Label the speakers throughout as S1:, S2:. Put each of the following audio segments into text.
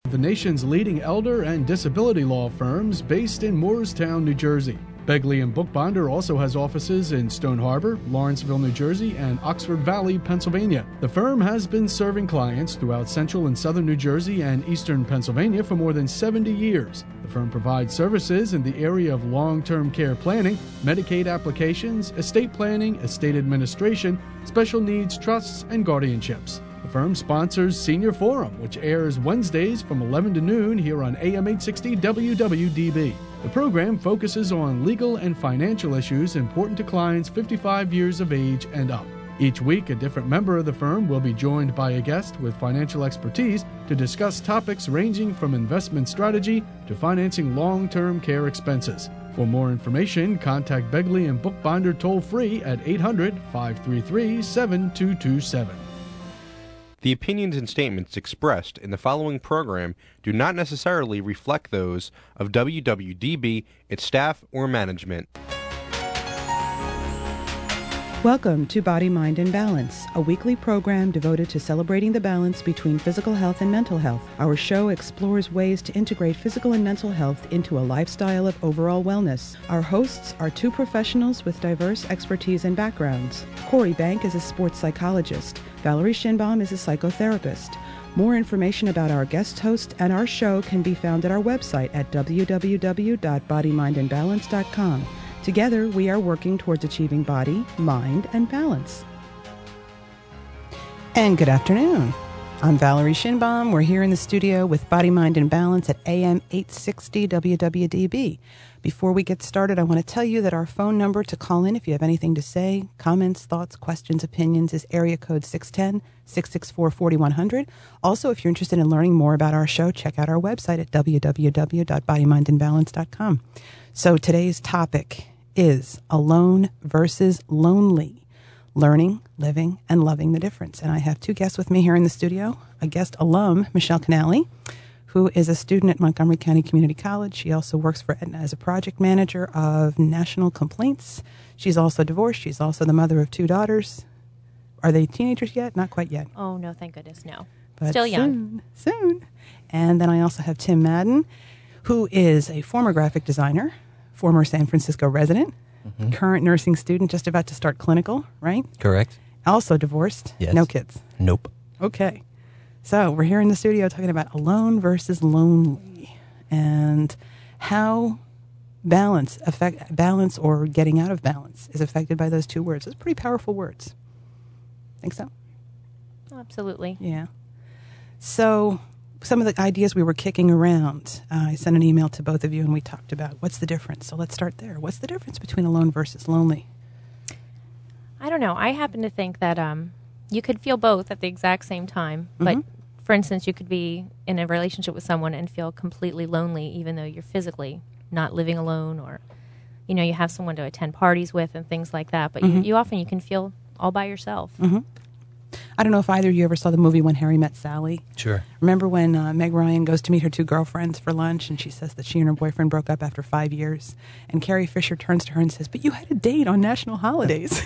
S1: the nation's leading elder and disability law firms based in Moorestown, New Jersey. Begley & Bookbinder also has offices in Stone Harbor, Lawrenceville, New Jersey, and Oxford Valley, Pennsylvania. The firm has been serving clients throughout central and southern New Jersey and eastern Pennsylvania for more than 70 years. The firm provides services in the area of long-term care planning, Medicaid applications, estate planning, estate administration, special needs trusts, and guardianships. The firm sponsors Senior Forum, which airs Wednesdays from 11 to noon here on AM 860 WWDB. The program focuses on legal and financial issues important to clients 55 years of age and up. Each week, a different member of the firm will be joined by a guest with financial expertise to discuss topics ranging from investment strategy to financing long-term care expenses. For more information, contact Begley & Bookbinder toll-free at 800-533-7227.
S2: The opinions and statements expressed in the following program do not necessarily reflect those of WWDB, its staff, or management.
S3: Welcome to Body, Mind, and Balance, a weekly program devoted to celebrating the balance between physical health and mental health. Our show explores ways to integrate physical and mental health into a lifestyle of overall wellness. Our hosts are two professionals with diverse expertise and backgrounds. Corey Bank is a sports psychologist. Valerie Schinbaum is a psychotherapist. More information about our guest host and our show can be found at our website at www.bodymindandbalance.com. Together, we are working towards achieving body, mind, and balance. And good afternoon. I'm Valerie Schinbaum. We're here in the studio with Body, Mind, and Balance at AM 860 WWDB. Before we get started, I want to tell you that our phone number to call in if you have anything to say, comments, thoughts, questions, opinions, is area code 610-664-4100. Also, if you're interested in learning more about our show, check out our website at www.bodymindandbalance.com. So today's topic is alone versus lonely, learning, living, and loving the difference. And I have two guests with me here in the studio. A guest alum, Michelle Canale, who is a student at Montgomery County Community College. She also works for Aetna as a project manager of national complaints. She's also divorced. She's also the mother of two daughters. Are they teenagers yet? Not quite yet.
S4: Oh, no, thank goodness, no.
S3: But
S4: still young.
S3: Soon. And then I also have Tim Madden, who is a former graphic designer, former San Francisco resident, current nursing student, just about to start clinical, right?
S5: Correct.
S3: Also divorced.
S5: Yes.
S3: No kids.
S5: Nope.
S3: Okay. So we're here in the studio talking about alone versus lonely and how balance or getting out of balance is affected by those two words. Those are pretty powerful words. Think so?
S4: Absolutely.
S3: Yeah. So some of the ideas we were kicking around, I sent an email to both of you and we talked about what's the difference. So let's start there. What's the difference between alone versus lonely?
S4: I don't know. I happen to think that you could feel both at the exact same time. But, for instance, you could be in a relationship with someone and feel completely lonely even though you're physically not living alone, or, you know, you have someone to attend parties with and things like that. But you often can feel all by yourself.
S3: I don't know if either of you ever saw the movie When Harry Met Sally.
S5: Sure.
S3: Remember when Meg Ryan goes to meet her two girlfriends for lunch and she says that she and her boyfriend broke up after 5 years, and Carrie Fisher turns to her and says, "But you had a date on national holidays."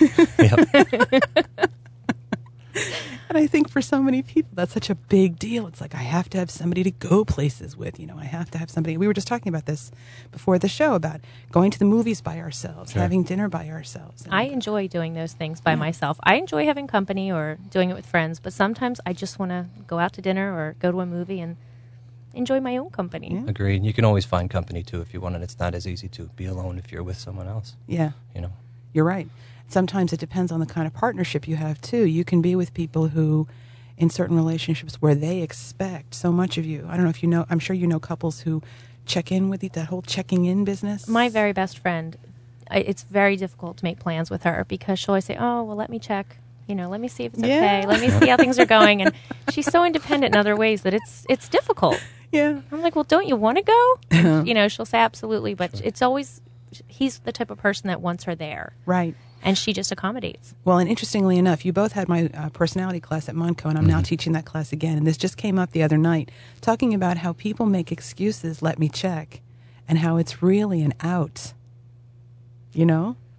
S3: And I think for so many people, that's such a big deal. It's like, I have to have somebody to go places with. You know, I have to have somebody. We were just talking about this before the show, about going to the movies by ourselves, having dinner by ourselves.
S4: I enjoy doing those things by myself. I enjoy having company or doing it with friends, but sometimes I just want to go out to dinner or go to a movie and enjoy my own company.
S3: Yeah.
S5: Agreed. You can always find company, too, if you want, and it's not as easy to be alone if you're with someone else.
S3: Yeah.
S5: You know?
S3: You're right. Sometimes it depends on the kind of partnership you have, too. You can be with people who, in certain relationships where they expect so much of you. I don't know if you know, I'm sure you know couples who check in with you, that whole checking in business.
S4: My very best friend, it's very difficult to make plans with her because she'll always say, "Oh, well, let me check. You know, let me see if it's okay. Let me see how things are going." And she's so independent in other ways that it's difficult.
S3: Yeah.
S4: I'm like, "Well, don't you want to go?" And, you know, she'll say absolutely, but it's always, he's the type of person that wants her there.
S3: Right.
S4: And she just accommodates.
S3: Well, and interestingly enough, you both had my personality class at Montco, and I'm now teaching that class again. And this just came up the other night, talking about how people make excuses, let me check, and how it's really an out. You know?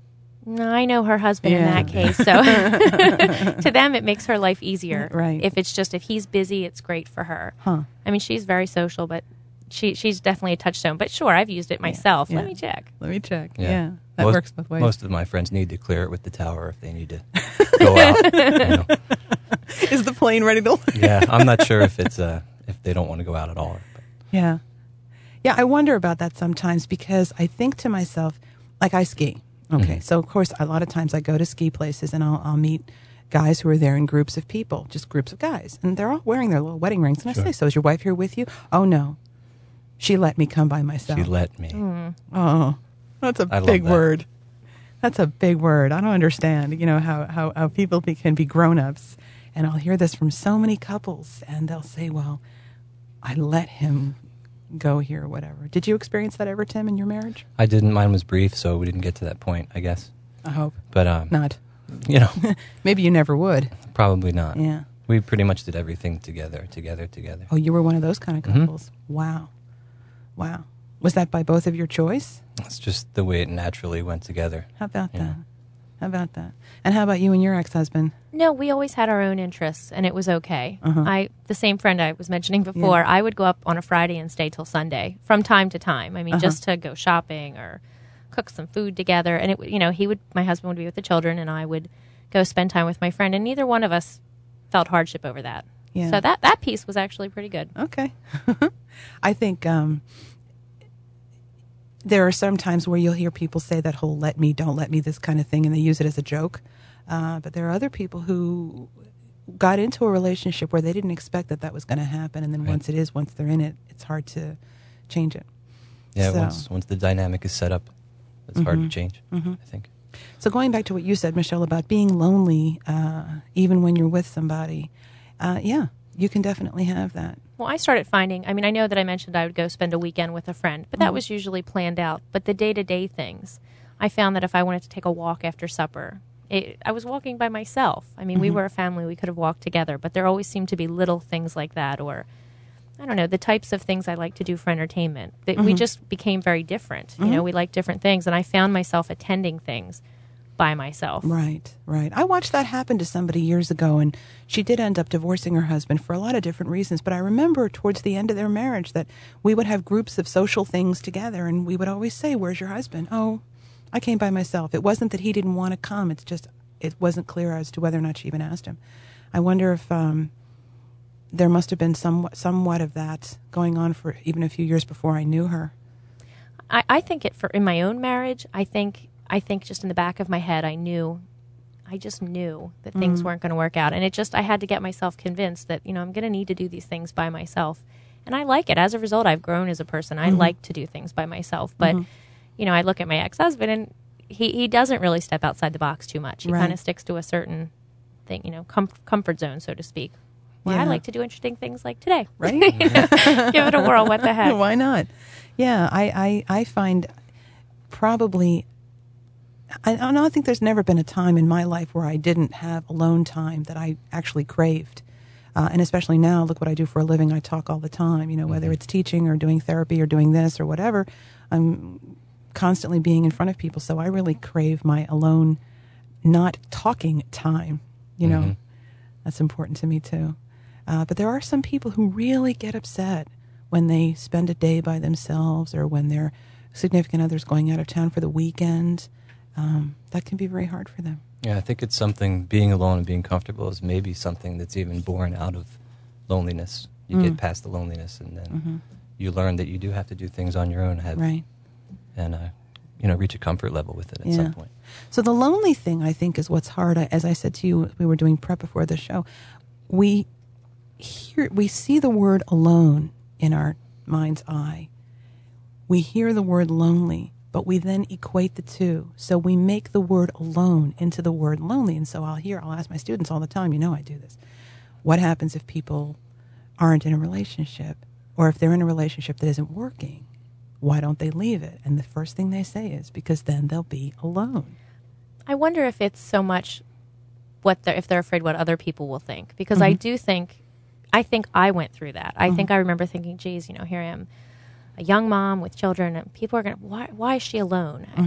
S4: No, I know her husband in that case, so to them it makes her life easier.
S3: Right.
S4: If he's busy, it's great for her.
S3: Huh.
S4: I mean, she's very social, but she's definitely a touchstone. But sure, I've used it myself.
S3: Yeah.
S4: Let me check.
S3: Yeah. That works both ways.
S5: Most of my friends need to clear it with the tower if they need to go out. You know.
S3: Is the plane ready to?
S5: Yeah, I'm not sure if it's if they don't want to go out at all. But.
S3: Yeah. Yeah, I wonder about that sometimes because I think to myself, like I ski. Okay, so of course a lot of times I go to ski places and I'll meet guys who are there in groups of people, just groups of guys, and they're all wearing their little wedding rings. And I say, "So is your wife here with you?" "Oh no, she let me come by myself."
S5: She let me.
S3: Oh, that's a big word. That's a big word. I don't understand. You know how people can be grown-ups, and I'll hear this from so many couples, and they'll say, "Well, I let him go here," or whatever. Did you experience that ever, Tim, in your marriage?
S5: I didn't. Mine was brief, so we didn't get to that point, I guess.
S3: I hope.
S5: But
S3: Not.
S5: you know,
S3: Maybe you never would.
S5: probably not.
S3: Yeah.
S5: We pretty much did everything together.
S3: Oh, you were one of those kind of couples. Wow. Was that by both of your choice?
S5: It's just the way it naturally went together.
S3: How about
S5: Yeah.
S3: that? How about that? And how about you and your ex-husband?
S4: No, we always had our own interests, and it was okay. The same friend I was mentioning before,
S3: Yeah.
S4: I would go up on a Friday and stay till Sunday from time to time. I mean, just to go shopping or cook some food together. And my husband would be with the children, and I would go spend time with my friend. And neither one of us felt hardship over that.
S3: Yeah.
S4: So that piece was actually pretty good.
S3: Okay. I think there are some times where you'll hear people say that whole "let me, don't let me," this kind of thing, and they use it as a joke. But there are other people who got into a relationship where they didn't expect that was going to happen, and then once they're in it, it's hard to change it.
S5: Yeah,
S3: So-
S5: once the dynamic is set up, it's hard to change, I think.
S3: So going back to what you said, Michelle, about being lonely, even when you're with somebody, yeah, you can definitely have that.
S4: Well, I started finding, I know that I mentioned I would go spend a weekend with a friend, but that was usually planned out. But the day-to-day things, I found that if I wanted to take a walk after supper, I was walking by myself. We were a family, we could have walked together, but there always seemed to be little things like that, or, I don't know, the types of things I like to do for entertainment. We just became very different. We like different things, and I found myself attending things by myself.
S3: Right. I watched that happen to somebody years ago, and she did end up divorcing her husband for a lot of different reasons. But I remember towards the end of their marriage that we would have groups of social things together, and we would always say, "Where's your husband?" "Oh, I came by myself." It wasn't that he didn't want to come. It's just it wasn't clear as to whether or not she even asked him. I wonder if there must have been somewhat of that going on for even a few years before I knew her.
S4: I think in my own marriage, I think just in the back of my head, I just knew that things weren't going to work out. And I had to get myself convinced that, I'm going to need to do these things by myself. And I like it. As a result, I've grown as a person. I like to do things by myself. But, I look at my ex-husband, and he doesn't really step outside the box too much. He kind of sticks to a certain thing, comfort zone, so to speak. Well, I like to do interesting things like today.
S3: Right?
S4: Give it a whirl. What the heck?
S3: Why not? Yeah, I find probably... I think there's never been a time in my life where I didn't have alone time that I actually craved. And especially now, look what I do for a living. I talk all the time, whether it's teaching or doing therapy or doing this or whatever. I'm constantly being in front of people. So I really crave my alone, not talking time. That's important to me too. But there are some people who really get upset when they spend a day by themselves or when their significant other's going out of town for the weekend. That can be very hard for them.
S5: Yeah, I think it's something, being alone and being comfortable is maybe something that's even born out of loneliness. You get past the loneliness, and then you learn that you do have to do things on your own and reach a comfort level with it at some point.
S3: So the lonely thing, I think, is what's hard. As I said to you, we were doing prep before the show. We see the word alone in our mind's eye. We hear the word lonely, but we then equate the two. So we make the word alone into the word lonely. And so I'll ask my students all the time, I do this. What happens if people aren't in a relationship, or if they're in a relationship that isn't working? Why don't they leave it? And the first thing they say is because then they'll be alone.
S4: I wonder if it's so much if they're afraid what other people will think. Because I think I went through that. I think I remember thinking, geez, here I am, a young mom with children, and people are going to, why is she alone?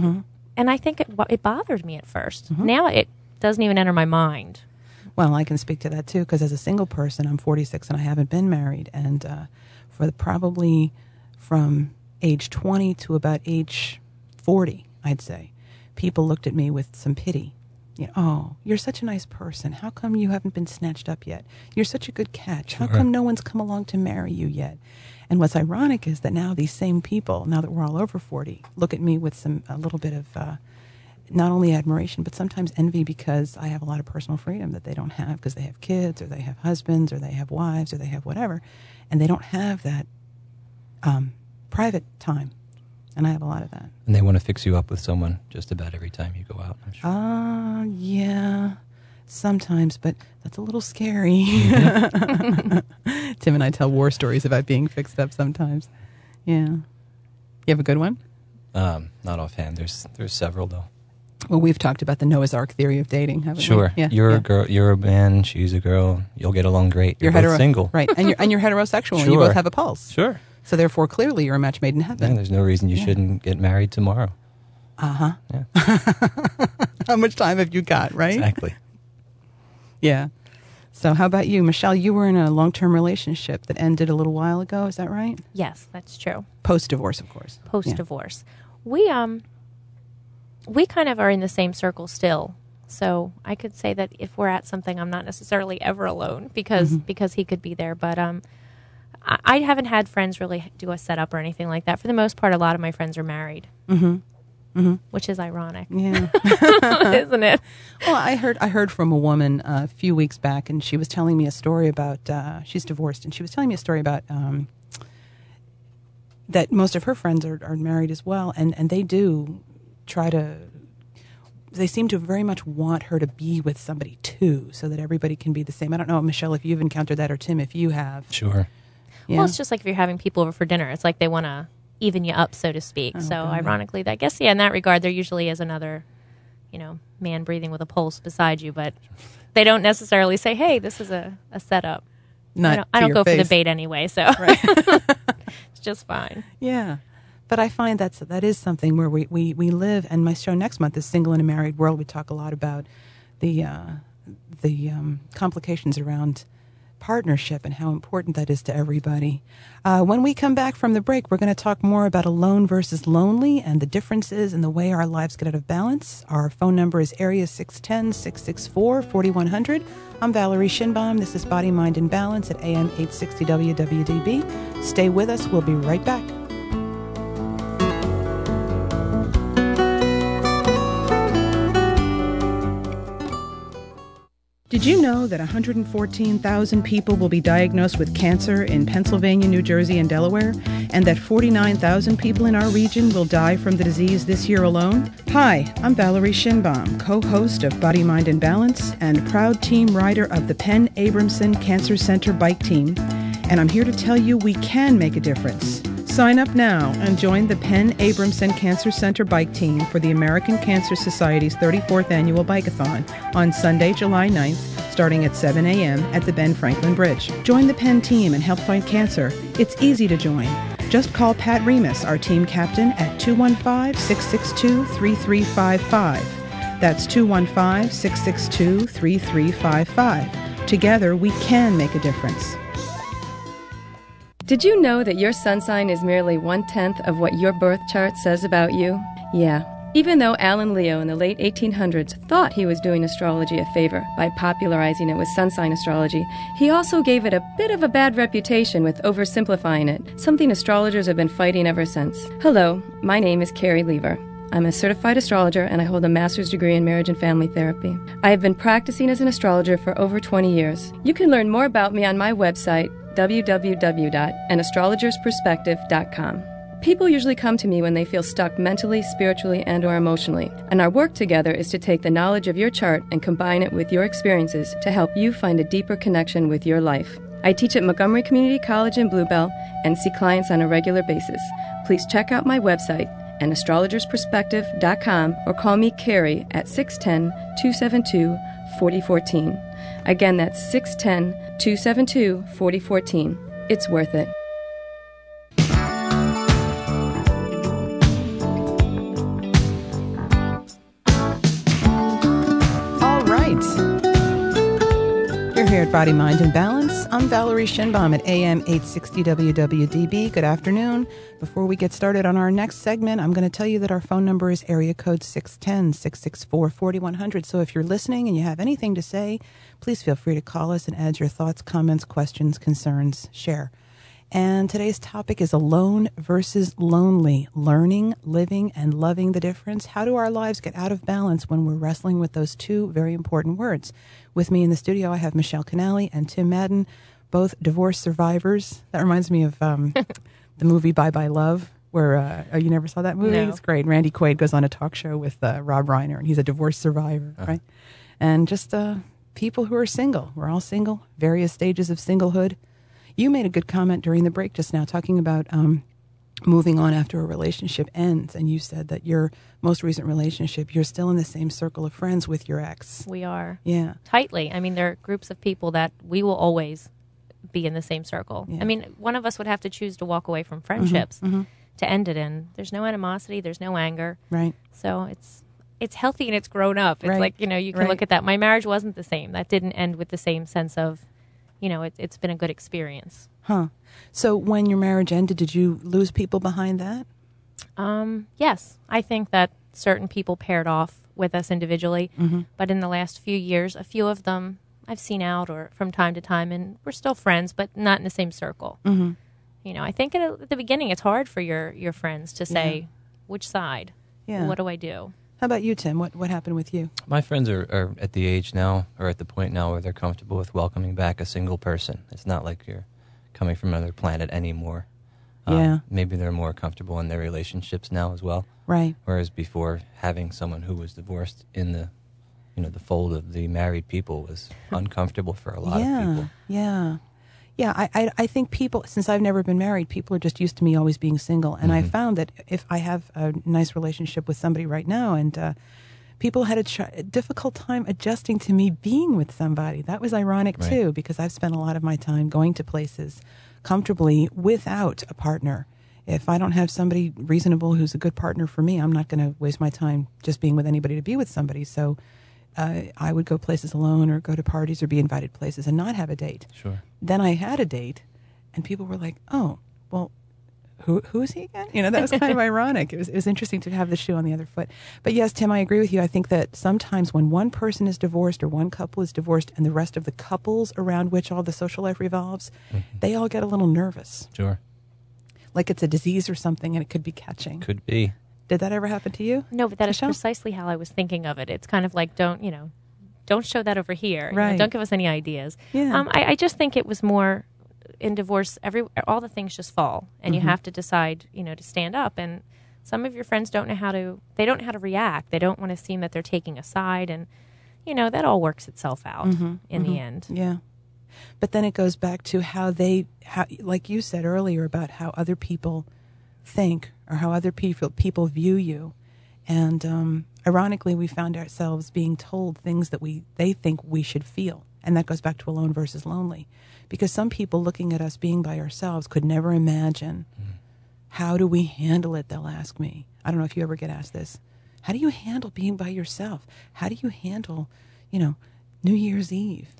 S4: I think it bothered me at first.
S3: Mm-hmm.
S4: Now it doesn't even enter my mind.
S3: Well, I can speak to that too, because as a single person, I'm 46 and I haven't been married. And probably from age 20 to about age 40, I'd say, people looked at me with some pity. Oh, you're such a nice person. How come you haven't been snatched up yet? You're such a good catch. How come no one's come along to marry you yet? And what's ironic is that now these same people, now that we're all over 40, look at me with a little bit of not only admiration, but sometimes envy, because I have a lot of personal freedom that they don't have, because they have kids or they have husbands or they have wives or they have whatever, and they don't have that private time. And I have a lot of that.
S5: And they want to fix you up with someone just about every time you go out, I'm sure.
S3: Yeah, sometimes, but that's a little scary. Tim and I tell war stories about being fixed up sometimes. Yeah. You have a good one?
S5: Not offhand. There's several, though.
S3: Well, we've talked about the Noah's Ark theory of dating, haven't we?
S5: Sure. Yeah, you're a girl. You're a man. She's a girl. You'll get along great. You're both single,
S3: right? And you're heterosexual.
S5: Sure.
S3: And you both have a pulse.
S5: Sure.
S3: So therefore, clearly, you're a match made in heaven.
S5: Yeah, there's no reason you shouldn't get married tomorrow.
S3: Yeah. How much time have you got? Right.
S5: Exactly.
S3: Yeah. So how about you, Michelle? You were in a long-term relationship that ended a little while ago. Is that right?
S4: Yes, that's true.
S3: Post-divorce, of course.
S4: Post-divorce. Yeah. We kind of are in the same circle still. So I could say that if we're at something, I'm not necessarily ever alone because he could be there. But I haven't had friends really do a setup or anything like that. For the most part, a lot of my friends are married, which is ironic,
S3: yeah,
S4: isn't it?
S3: Well, I heard from a woman a few weeks back, and she was telling me a story about she's divorced, and she was telling me a story about that most of her friends are married as well, and they do try to. They seem to very much want her to be with somebody too, so that everybody can be the same. I don't know, Michelle, if you've encountered that, or Tim, if you have.
S5: Sure.
S3: Yeah.
S4: Well, it's just like if you're having people over for dinner. It's like they want to even you up, so to speak.
S3: Oh,
S4: so
S3: God.
S4: ironically, I guess, in that regard, there usually is another, man breathing with a pulse beside you, but they don't necessarily say, hey, this is a setup.
S3: Not
S4: I don't go
S3: face.
S4: for the bait anyway, so
S3: Right.
S4: it's just fine.
S3: Yeah. But I find that is something where we live, and my show next month is Single in a Married World. We talk a lot about the complications around partnership and how important that is to everybody. When we come back from the break, we're going to talk more about alone versus lonely and the differences in the way our lives get out of balance. Our phone number is area 610-664-4100. I'm Valerie Schinbaum. This is Body, Mind, and Balance at AM 860 WWDB. Stay with us. We'll be right back. Did you know that 114,000 people will be diagnosed with cancer in Pennsylvania, New Jersey, and Delaware, and that 49,000 people in our region will die from the disease this year alone? Hi, I'm Valerie Schinbaum, co-host of Body, Mind, and Balance and proud team rider of the Penn Abramson Cancer Center bike team, and I'm here to tell you we can make a difference. Sign up now and join the Penn Abramson Cancer Center bike team for the American Cancer Society's 34th annual bike-a-thon on Sunday, July 9th, starting at 7 a.m. at the Ben Franklin Bridge. Join the Penn team and help fight cancer. It's easy to join. Just call Pat Remus, our team captain, at 215-662-3355. That's 215-662-3355. Together, we can make a difference.
S6: Did you know that your sun sign is merely 1/10 of what your birth chart says about you? Yeah. Even though Alan Leo in the late 1800s thought he was doing astrology a favor by popularizing it with sun sign astrology, he also gave it a bit of a bad reputation with oversimplifying it, something astrologers have been fighting ever since. Hello, my name is Carrie Lever. I'm a certified astrologer and I hold a master's degree in marriage and family therapy. I have been practicing as an astrologer for over 20 years. You can learn more about me on my website, www.anastrologersperspective.com. People usually come to me when they feel stuck mentally, spiritually, and/or emotionally, and our work together is to take the knowledge of your chart and combine it with your experiences to help you find a deeper connection with your life. I teach at Montgomery Community College in Bluebell and see clients on a regular basis. Please check out my website, anastrologersperspective.com, or call me Carrie at 610-272-4014. Again, that's 610-272-4014. It's worth it.
S3: at Body, Mind, and Balance. I'm Valerie Shinbaum at AM 860 WWDB. Good afternoon. Before we get started on our next segment, I'm going to tell you that our phone number is area code 610-664-4100. So if you're listening and you have anything to say, please feel free to call us and add your thoughts, comments, questions, concerns, share. And today's topic is alone versus lonely, learning, living, and loving the difference. How do our lives get out of balance when we're wrestling with those two very important words? With me in the studio, I have Michelle Canali and Tim Madden, both divorce survivors. That reminds me of the movie Bye Bye Love, where you never saw that movie?
S4: No.
S3: It's great. Randy Quaid goes on a talk show with Rob Reiner, and he's a divorce survivor, right? And just people who are single. We're all single, various stages of singlehood. You made a good comment during the break just now talking about moving on after a relationship ends, and you said that your most recent relationship, you're still in the same circle of friends with your ex.
S4: We are.
S3: Yeah.
S4: Tightly. I mean, there are groups of people that we will always be in the same circle.
S3: Yeah.
S4: I mean, one of us would have to choose to walk away from friendships to end it in. There's no animosity. There's no anger.
S3: Right.
S4: So it's healthy and it's grown up. It's
S3: Right.
S4: like, you can look at that. My marriage wasn't the same. That didn't end with the same sense of, it's been a good experience.
S3: Huh. So when your marriage ended, did you lose people behind that?
S4: Yes. I think that certain people paired off with us individually, but in the last few years, a few of them I've seen out or from time to time, and we're still friends, but not in the same circle. I think at the beginning it's hard for your friends to say, which side?
S3: Yeah.
S4: What do I do?
S3: How about you, Tim? What happened with you?
S5: My friends are at the age now, or at the point now, where they're comfortable with welcoming back a single person. It's not like you're coming from another planet anymore.
S3: Yeah.
S5: Maybe they're more comfortable in their relationships now as well.
S3: Right.
S5: Whereas before, having someone who was divorced in the fold of the married people was uncomfortable for a lot of people.
S3: Yeah. I think people, since I've never been married, people are just used to me always being single. And I found that if I have a nice relationship with somebody right now, and people had a difficult time adjusting to me being with somebody. That was ironic, too, because I've spent a lot of my time going to places comfortably without a partner. If I don't have somebody reasonable who's a good partner for me, I'm not going to waste my time just being with anybody to be with somebody. So I would go places alone or go to parties or be invited places and not have a date.
S5: Sure.
S3: Then I had a date, and people were like, oh, well, who is he again? That was kind of ironic. It was interesting to have the shoe on the other foot. But yes, Tim, I agree with you. I think that sometimes when one person is divorced or one couple is divorced and the rest of the couples around which all the social life revolves, they all get a little nervous.
S5: Sure.
S3: Like it's a disease or something and it could be catching.
S5: Could be.
S3: Did that ever happen to you?
S4: No, but that
S3: Michelle?
S4: is precisely how I was thinking of it. It's kind of like, don't show that over here.
S3: Right.
S4: Don't give us any ideas.
S3: Yeah.
S4: I just think it was more in divorce, all the things just fall, and you have to decide, to stand up. And some of your friends don't know how to react. They don't want to seem that they're taking a side, and that all works itself out in the end.
S3: Yeah. But then it goes back to how like you said earlier about how other people think or how other people view you. And ironically, we found ourselves being told things that they think we should feel. And that goes back to alone versus lonely. Because some people looking at us being by ourselves could never imagine, how do we handle it, they'll ask me. I don't know if you ever get asked this. How do you handle being by yourself? How do you handle, New Year's Eve?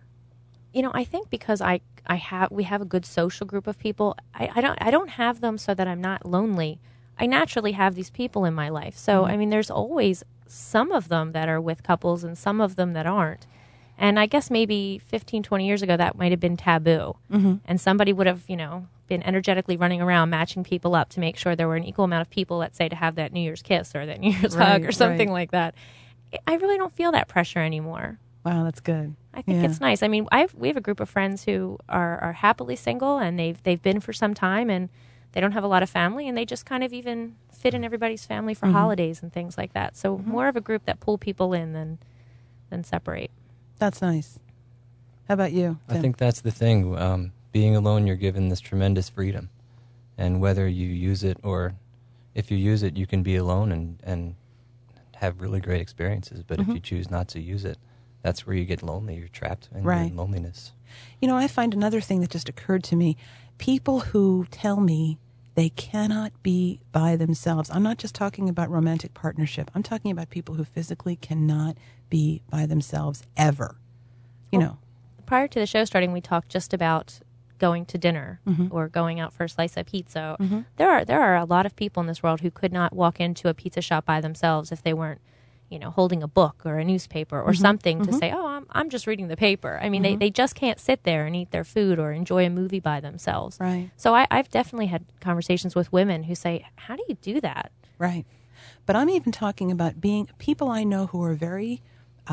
S4: I think because we have a good social group of people. I don't have them so that I'm not lonely. I naturally have these people in my life. So, I mean, there's always some of them that are with couples and some of them that aren't. And I guess maybe 15, 20 years ago, that might have been taboo. And somebody would have, been energetically running around matching people up to make sure there were an equal amount of people, let's say, to have that New Year's kiss or that New Year's hug or something like that. I really don't feel that pressure anymore.
S3: Wow, that's good.
S4: I think it's nice. I mean, we have a group of friends who are happily single, and they've been for some time, and they don't have a lot of family, and they just kind of even fit in everybody's family for holidays and things like that. So more of a group that pull people in than separate.
S3: That's nice. How about you, Tim?
S5: I think that's the thing. Being alone, you're given this tremendous freedom. And whether you use it or if you use it, you can be alone and have really great experiences. But if you choose not to use it, that's where you get lonely. You're trapped in your loneliness.
S3: I find another thing that just occurred to me. People who tell me they cannot be by themselves. I'm not just talking about romantic partnership. I'm talking about people who physically cannot be by themselves ever.
S4: The prior to the show starting, we talked just about going to dinner or going out for a slice of pizza. There are a lot of people in this world who could not walk into a pizza shop by themselves if they weren't, holding a book or a newspaper or something to say, oh, I'm just reading the paper. I mean, they just can't sit there and eat their food or enjoy a movie by themselves.
S3: Right.
S4: So I've definitely had conversations with women who say, how do you do that?
S3: Right. But I'm even talking about being people I know who are very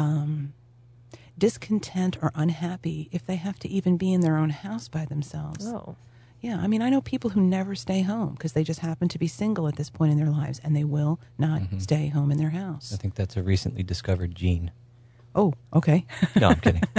S3: discontent or unhappy if they have to even be in their own house by themselves.
S4: Oh.
S3: Yeah, I mean, I know people who never stay home because they just happen to be single at this point in their lives, and they will not stay home in their house.
S5: I think that's a recently discovered gene.
S3: Oh, okay.
S5: No, I'm kidding.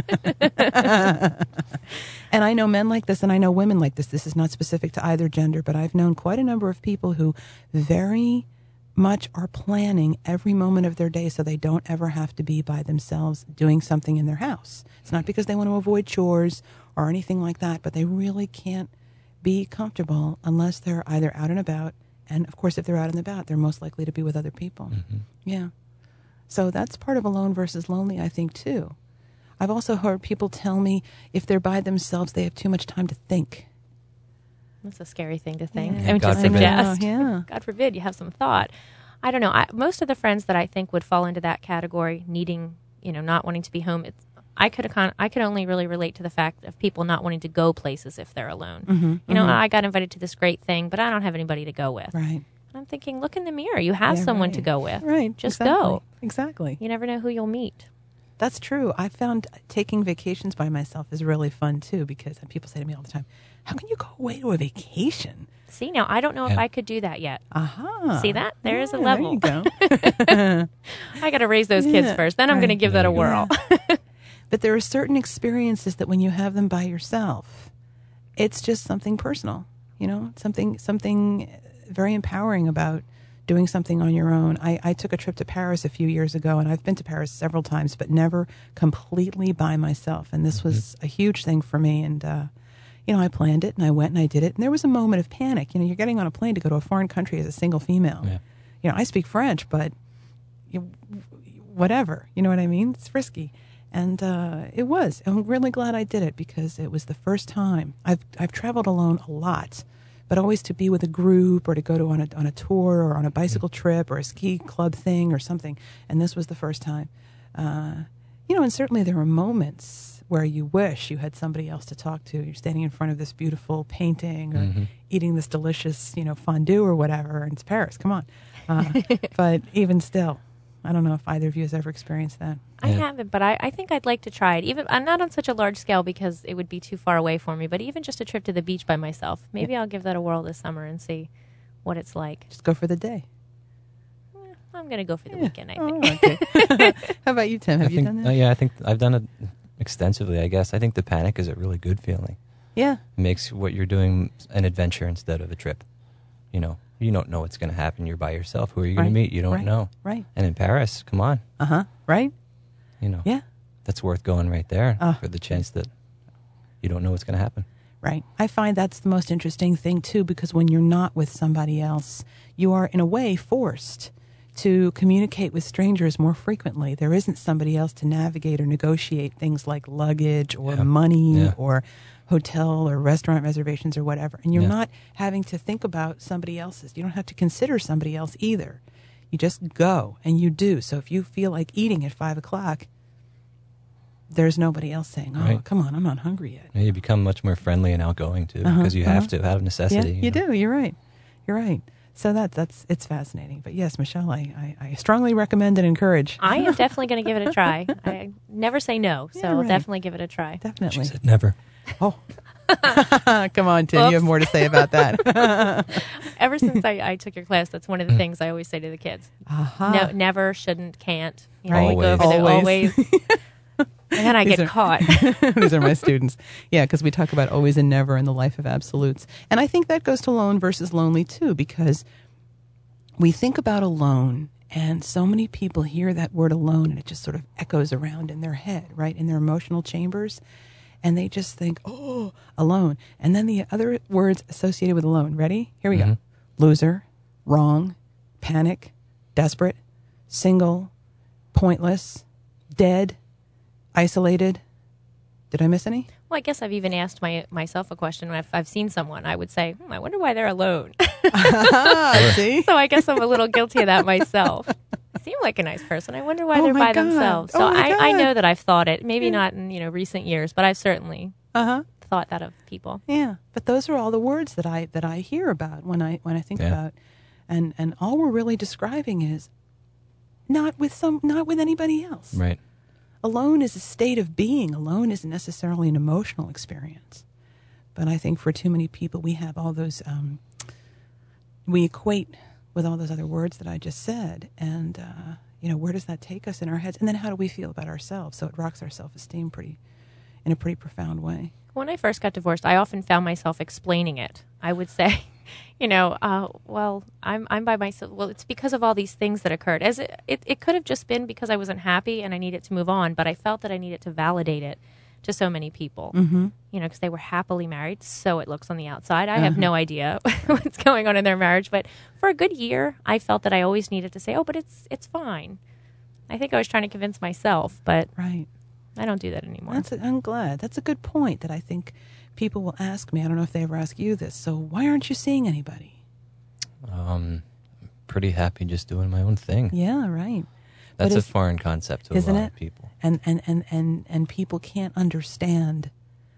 S3: And I know men like this, and I know women like this. This is not specific to either gender, but I've known quite a number of people who very much are planning every moment of their day so they don't ever have to be by themselves doing something in their house. It's not because they want to avoid chores or anything like that, but they really can't be comfortable unless they're either out and about, and of course if they're out and about, they're most likely to be with other people. Yeah. So that's part of alone versus lonely, I think, too. I've also heard people tell me if they're by themselves, they have too much time to think.
S4: That's a scary thing to think.
S3: Yeah.
S4: I mean,
S5: God
S4: to
S5: forbid.
S4: suggest.
S3: Yeah.
S4: God forbid you have some thought. I don't know. Most of the friends that I think would fall into that category, needing, not wanting to be home, I could only really relate to the fact of people not wanting to go places if they're alone. I got invited to this great thing, but I don't have anybody to go with.
S3: Right.
S4: And I'm thinking, look in the mirror. You have someone to go with.
S3: Right.
S4: Just
S3: exactly.
S4: go.
S3: Exactly.
S4: You never know who you'll meet.
S3: That's true. I found taking vacations by myself is really fun, too, because people say to me all the time, how can you go away to a vacation?
S4: See, now, I don't know if I could do that yet.
S3: Aha.
S4: See that? There's a level.
S3: There you go.
S4: I got to raise those kids first. Then I'm going to give that a whirl.
S3: But there are certain experiences that when you have them by yourself, it's just something personal, something very empowering about doing something on your own. I took a trip to Paris a few years ago, and I've been to Paris several times, but never completely by myself. And this was a huge thing for me. And, I planned it, and I went and I did it. And there was a moment of panic. You're getting on a plane to go to a foreign country as a single female.
S5: Yeah.
S3: I speak French, but whatever. You know what I mean? It's risky. And it was. I'm really glad I did it because it was the first time. I've traveled alone a lot, but always to be with a group or to go on a tour or on a bicycle trip or a ski club thing or something. And this was the first time. And certainly there were moments where you wish you had somebody else to talk to. You're standing in front of this beautiful painting or eating this delicious, fondue or whatever. And it's Paris. Come on. But even still, I don't know if either of you has ever experienced that.
S4: I haven't, but I think I'd like to try it. Even I'm not on such a large scale because it would be too far away for me, but even just a trip to the beach by myself. Maybe I'll give that a whirl this summer and see what it's like.
S3: Just go for the day.
S4: I'm going to go for the weekend, I think.
S3: Okay. How about you, Tim? Have you done that?
S5: I think I've done it extensively, I guess. I think the panic is a really good feeling.
S3: Yeah.
S5: It makes what you're doing an adventure instead of a trip. You don't know what's going to happen. You're by yourself. Who are you going to meet? You don't know.
S3: Right.
S5: And in Paris, come on.
S3: Right?
S5: Yeah. That's worth going right there for the chance that you don't know what's going to happen.
S3: Right. I find that's the most interesting thing, too, because when you're not with somebody else, you are, in a way, forced to communicate with strangers more frequently. There isn't somebody else to navigate or negotiate things like luggage or money or hotel or restaurant reservations or whatever. And you're not having to think about somebody else's. You don't have to consider somebody else either. You just go, and you do. So if you feel like eating at 5 o'clock, there's nobody else saying, come on, I'm not hungry yet.
S5: You become much more friendly and outgoing, too, because you have to, out of necessity.
S3: Yeah, you do. You're right. You're right. So it's fascinating. But yes, Michelle, I strongly recommend and encourage.
S4: I am definitely going to give it a try. I never say no, so I'll definitely give it a try.
S3: Definitely.
S5: She said never.
S3: Oh. Come on, Tim. Oops. You have more to say about that.
S4: Ever since I took your class, that's one of the things I always say to the kids. No, never, shouldn't, can't.
S5: Always.
S4: We go over there, always. And then I get caught.
S3: These are my students. Yeah, because we talk about always and never in the life of absolutes. And I think that goes to lone versus lonely, too, because we think about alone, and so many people hear that word alone, and it just sort of echoes around in their head, right, in their emotional chambers. And they just think, oh, alone. And then the other words associated with alone. Ready? Here we go. Loser, wrong, panic, desperate, single, pointless, dead, isolated, Did I miss any?
S4: Well, I guess I've even asked myself a question when I've seen someone. I would say, I wonder why they're alone.
S3: See?
S4: So I guess I'm a little guilty of that myself. Seem like a nice person. I wonder why they're by themselves. So I know that I've thought it. Maybe not in recent years, but I've certainly thought that of people.
S3: Yeah, but those are all the words that I hear about when I think about, and all we're really describing is not with anybody else.
S5: Right.
S3: Alone is a state of being. Alone isn't necessarily an emotional experience. But I think for too many people, we have all those, we equate with all those other words that I just said. And, where does that take us in our heads? And then how do we feel about ourselves? So it rocks our self-esteem in a pretty profound way.
S4: When I first got divorced, I often found myself explaining it. I would say, well, I'm by myself. Well, it's because of all these things that occurred. As it could have just been because I wasn't happy and I needed to move on, but I felt that I needed to validate it to so many people, because they were happily married, so it looks on the outside. I have no idea what's going on in their marriage, but for a good year, I felt that I always needed to say, oh, but it's fine. I think I was trying to convince myself, but
S3: right.
S4: I don't do that anymore.
S3: I'm glad. That's a good point that I think people will ask me. I don't know if they ever ask you this. So why aren't you seeing anybody?
S5: Pretty happy just doing my own thing.
S3: Yeah, right.
S5: That's a foreign concept to a lot of people.
S3: And people can't understand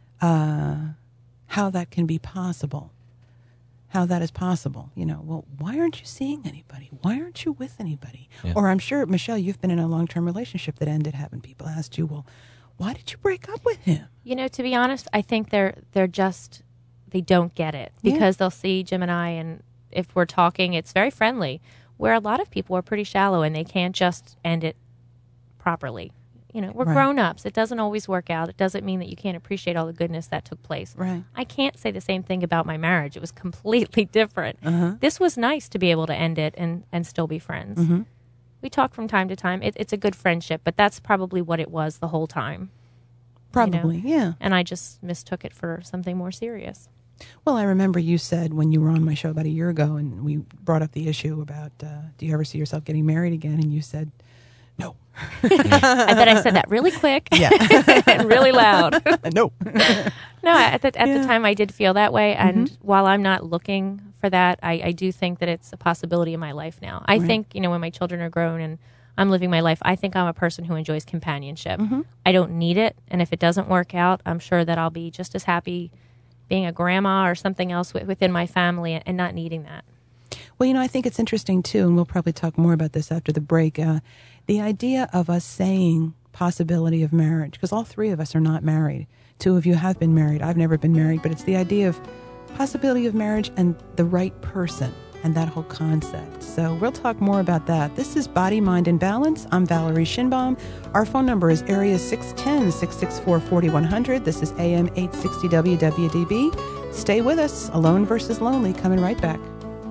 S3: how that can be possible. How that is possible. Well, why aren't you seeing anybody? Why aren't you with anybody? Yeah. Or I'm sure, Michelle, you've been in a long-term relationship that ended having people ask you, well, why did you break up with him?
S4: To be honest, I think they don't get it because they'll see Jim and I, and if we're talking, it's very friendly, where a lot of people are pretty shallow and they can't just end it properly. We're grown-ups. It doesn't always work out. It doesn't mean that you can't appreciate all the goodness that took place.
S3: Right.
S4: I can't say the same thing about my marriage. It was completely different. This was nice to be able to end it and still be friends. Mm-hmm. We talk from time to time. It's a good friendship, but that's probably what it was the whole time.
S3: Probably, yeah.
S4: And I just mistook it for something more serious.
S3: Well, I remember you said when you were on my show about a year ago and we brought up the issue about do you ever see yourself getting married again? And you said, no.
S4: I bet I said that really quick and really loud.
S3: No.
S4: No, at the time I did feel that way. And while I'm not looking for that, I do think that it's a possibility in my life now. I think, when my children are grown and I'm living my life, I think I'm a person who enjoys companionship. I don't need it. And if it doesn't work out, I'm sure that I'll be just as happy being a grandma or something else within my family and not needing that.
S3: Well, I think it's interesting, too, and we'll probably talk more about this after the break, the idea of us saying possibility of marriage, because all three of us are not married. Two of you have been married. I've never been married, but it's the idea of possibility of marriage and the right person and that whole concept. So we'll talk more about that. This is Body, Mind, and Balance. I'm Valerie Schinbaum. Our phone number is area 610-664-4100. This is AM 860 WWDB. Stay with us. Alone versus Lonely. Coming right back.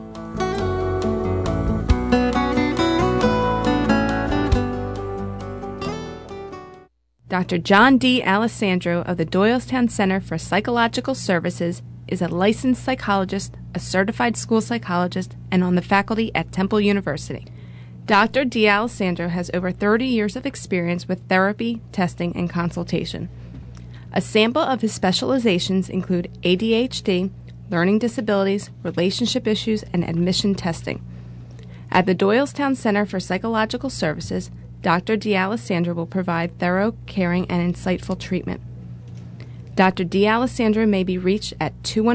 S6: Dr. John D. Alessandro of the Doylestown Center for Psychological Services is a licensed psychologist, a certified school psychologist, and on the faculty at Temple University. Dr. D. Alessandro has over 30 years of experience with therapy, testing, and consultation. A sample of his specializations include ADHD, learning disabilities, relationship issues, and admission testing. At the Doylestown Center for Psychological Services, Dr. D. Alessandro will provide thorough, caring, and insightful treatment. Dr. D. Alessandro may be reached at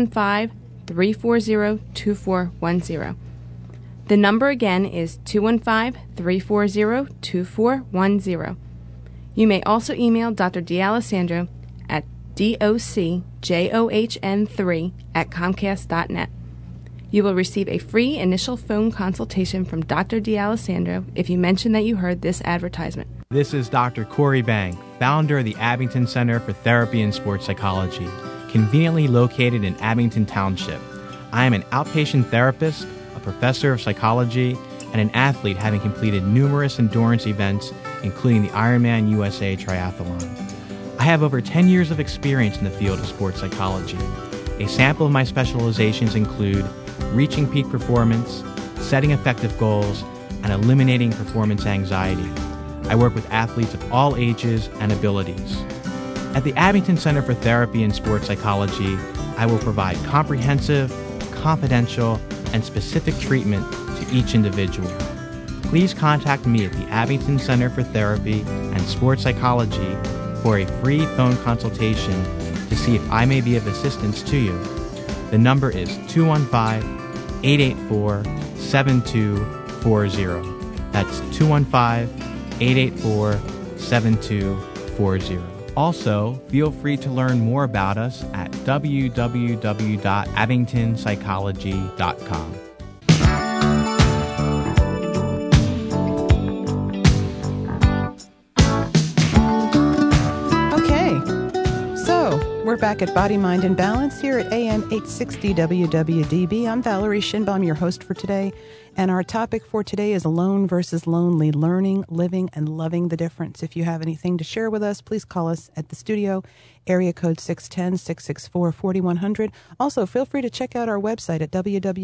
S6: 215-340-2410. The number again is 215-340-2410. You may also email Dr. D. Alessandro at docjohn3@comcast.net. You will receive a free initial phone consultation from Dr. D. Alessandro if you mention that you heard this advertisement.
S7: This is Dr. Corey Bang, founder of the Abington Center for Therapy and Sports Psychology, conveniently located in Abington Township. I am an outpatient therapist, a professor of psychology, and an athlete having completed numerous endurance events, including the Ironman USA Triathlon. I have over 10 years of experience in the field of sports psychology. A sample of my specializations include reaching peak performance, setting effective goals, and eliminating performance anxiety. I work with athletes of all ages and abilities. At the Abington Center for Therapy and Sports Psychology, I will provide comprehensive, confidential, and specific treatment to each individual. Please contact me at the Abington Center for Therapy and Sports Psychology for a free phone consultation to see if I may be of assistance to you. The number is 215-884-7240. That's 215-884-7240. Also, feel free to learn more about us at www.abingtonpsychology.com.
S3: We're back at Body, Mind, and Balance here at AM 860 WWDB. I'm Valerie Shinbaum, your host for today, and our topic for today is alone versus lonely, learning, living, and loving the difference. If you have anything to share with us, please call us at the studio, area code 610-664-4100. Also, feel free to check out our website at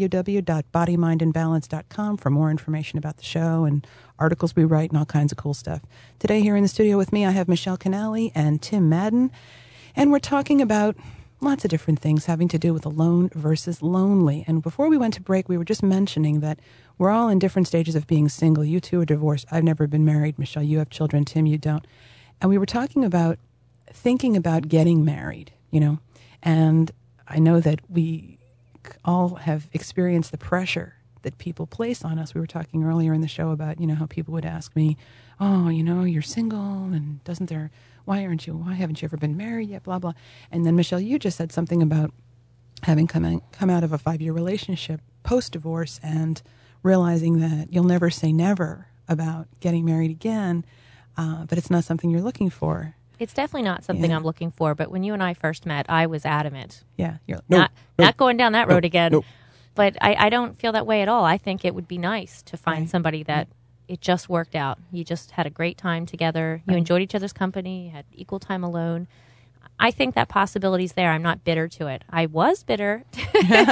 S3: www.bodymindandbalance.com for more information about the show and articles we write and all kinds of cool stuff. Today here in the studio with me, I have Michelle Canali and Tim Madden. And we're talking about lots of different things having to do with alone versus lonely. And before we went to break, we were just mentioning that we're all in different stages of being single. You two are divorced. I've never been married. Michelle, you have children. Tim, you don't. And we were talking about thinking about getting married, you know. And I know that we all have experienced the pressure that people place on us. We were talking earlier in the show about, you know, how people would ask me, oh, you know, you're single and why haven't you ever been married yet, blah, blah. And then, Michelle, you just said something about having come out of a 5-year relationship post-divorce and realizing that you'll never say never about getting married again, but it's not something you're looking for.
S4: It's definitely not something I'm looking for, but when you and I first met, I was adamant.
S3: Yeah.
S4: Not going down that road again. No. But I don't feel that way at all. I think it would be nice to find somebody that it just worked out. You just had a great time together. You enjoyed each other's company. You had equal time alone. I think that possibility's there. I'm not bitter to it. I was bitter to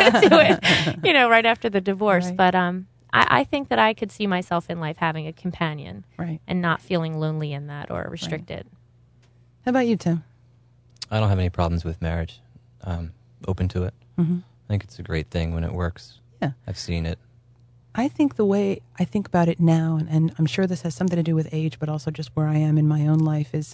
S4: it, you know, right after the divorce. Right. But I think that I could see myself in life having a companion and not feeling lonely in that or restricted. Right.
S3: How about you, Tim?
S5: I don't have any problems with marriage. Open to it. Mm-hmm. I think it's a great thing when it works. Yeah. I've seen it.
S3: I think the way I think about it now, and I'm sure this has something to do with age, but also just where I am in my own life, is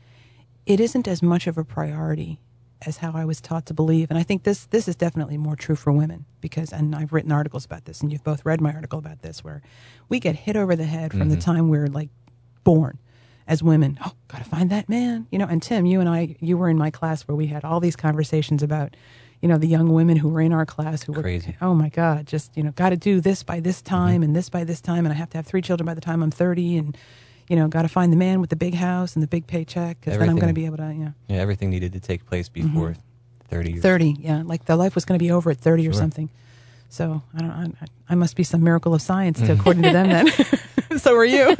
S3: it isn't as much of a priority as how I was taught to believe. And I think this is definitely more true for women and I've written articles about this, and you've both read my article about this, where we get hit over the head from the time we're like born as women. Oh, gotta find that man, you know. And Tim, you were in my class where we had all these conversations about, you know, the young women who were in our class who
S5: crazy.
S3: Oh my God, just, you know, got to do this by this time and this by this time, and I have to have 3 children by the time I'm 30, and, you know, got to find the man with the big house and the big paycheck, because then I'm going to be able to, you know.
S5: Yeah, everything needed to take place before 30 years.
S3: 30, yeah, like the life was going to be over at 30 or something. So I must be some miracle of science, according to them then. So are you.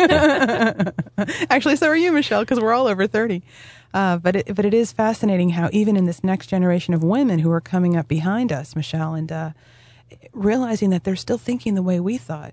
S3: Actually, so are you, Michelle, because we're all over 30. But it is fascinating how even in this next generation of women who are coming up behind us, Michelle, and realizing that they're still thinking the way we thought,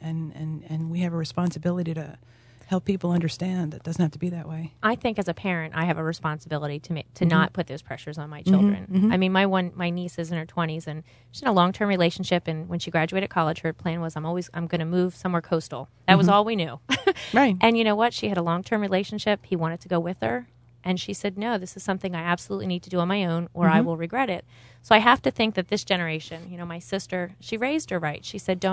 S3: and we have a responsibility to help people understand that it doesn't have to be that way.
S4: I think as a parent, I have a responsibility to not put those pressures on my children. I mean, my niece is in her 20s, and she's in a long-term relationship, and when she graduated college, her plan was, I'm going to move somewhere coastal. That was all we knew.
S3: Right.
S4: And you know what? She had a long-term relationship. He wanted to go with her. And she said, no, this is something I absolutely need to do on my own, or I will regret it. So I have to think that this generation, you know, my sister, she raised her right. She said,